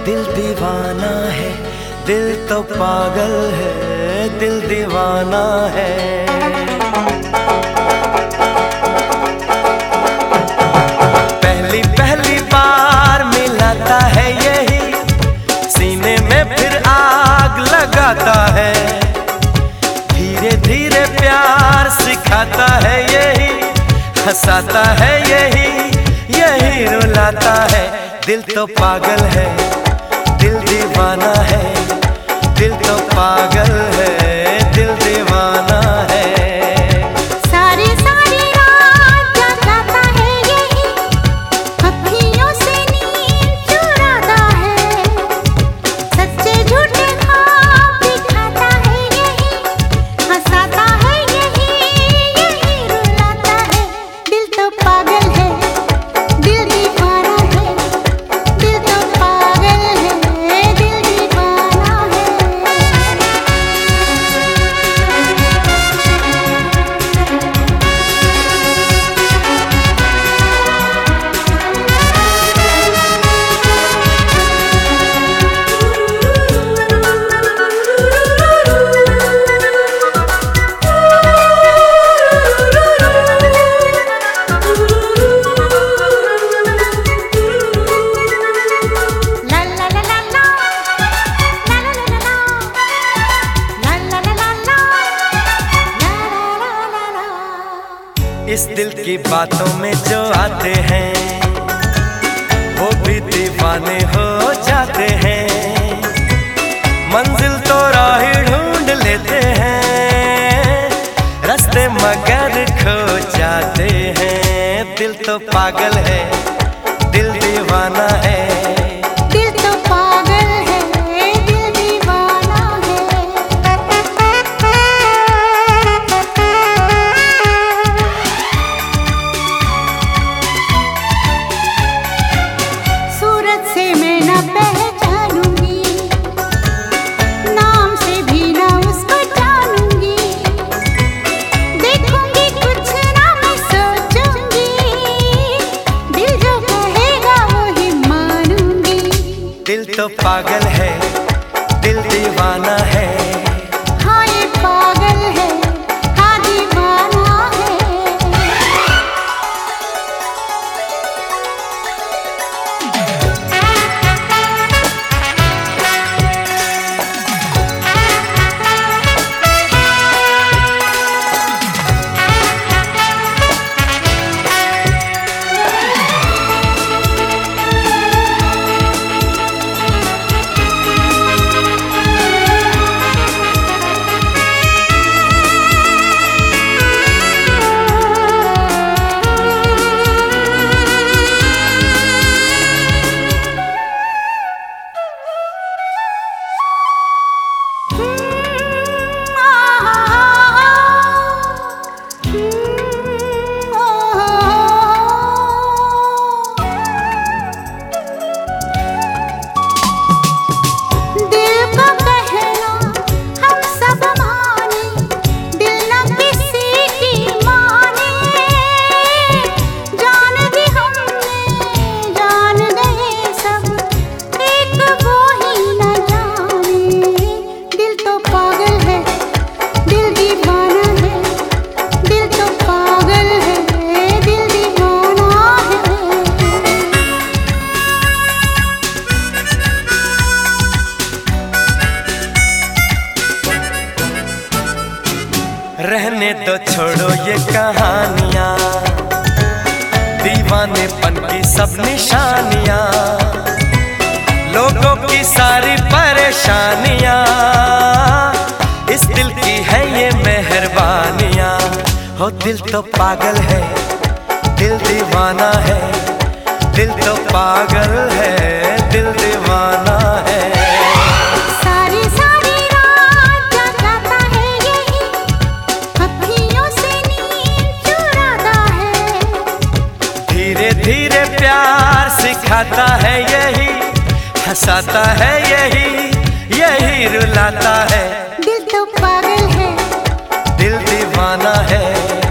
दिल दीवाना है, दिल तो पागल है, दिल दीवाना है। पहली पहली बार मिलाता है यही, सीने में फिर आग लगाता है। धीरे धीरे प्यार सिखाता है यही, हंसाता है यही, यही रुलाता है। दिल तो पागल है, दिल दीवाना है, दिल तो पागल है, दिल दीवाना है। सारी सारी रात जगाता है यही, अखियों से नींद चुराता है। सच्चे झूठे ख्वाब दिखाता है यही, हंसाता है यही, यही रुलाता है। दिल तो पागल है, दिल दीवाना है, दिल तो पागल है, दिल दीवाना है। इस दिल की बातों में जो आते हैं, वो भी दीवाने हो जाते हैं। मंजिल तो राह ढूंढ लेते हैं, रास्ते मगर खो जाते हैं। दिल तो पागल है, दिल दीवाना है। दिल तो पागल है, दिल दीवाना है। सूरत से मैं न पहचानूंगी, नाम से भी न उसको जानूंगी। देखूंगी कुछ ना मैं सोचूंगी, दिल जो कहेगा वही मानूंगी। दिल तो पागल है, दिल दीवाना है। हाँ ये पागल है, हाँ दीवाना है। रहने दो छोड़ो ये कहानियां, दीवानेपन की सब निशानियां, लोगों की सारी परेशानियां, इस दिल की है ये मेहरबानियां। हो दिल तो पागल है, दिल दीवाना है, दिल तो पागल है, दिल दीवाना है। सारी सारी रात जगाता है यही, अखियों से नींद चुराता है। धीरे धीरे प्यार सिखाता है यही, हंसाता है यही, यही रुलाता है। दिल तो पागल है, दिल दीवाना है।